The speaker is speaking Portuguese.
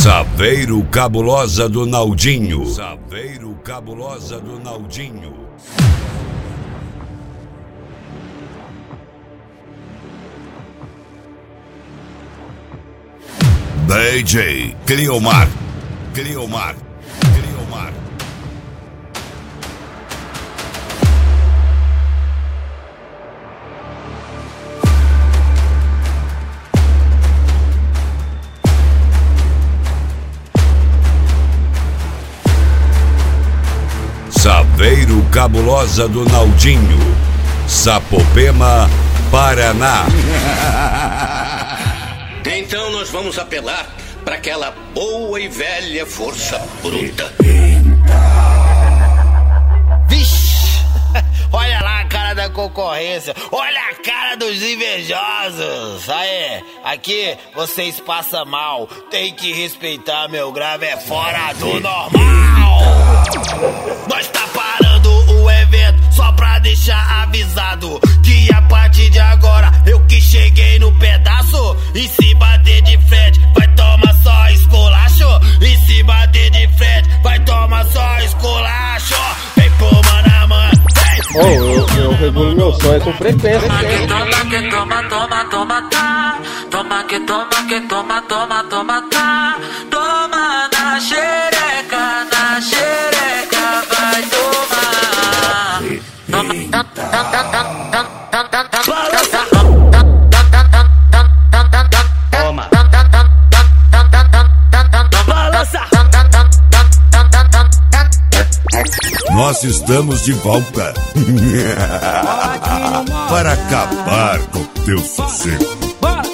Saveiro Cabulosa do Naldinho. Saveiro Cabulosa do Naldinho. DJ Cleomar. Cleomar. Cleomar. Saveiro Cabulosa do Naldinho, Sapopema, Paraná. Então nós vamos apelar para aquela boa e velha força bruta. Vixe! Olha lá a cara da concorrência, olha a cara dos invejosos. Aí, aqui vocês passam mal, tem que respeitar, meu grave é fora do normal. Nós tá parando o evento só pra deixar avisado que a partir de agora eu que cheguei no pedaço. E se bater de frente vai tomar só esculacho. E se bater de frente vai tomar só esculacho. Vem pro mano a mano. Eu regulo meu sonho com frequência. Toma que toma, toma, toma, tá. Toma que toma, que toma, toma, toma, tá. Toma na xereca, vai tomar. Toma. Balança. Nós estamos de volta para acabar com teu sossego.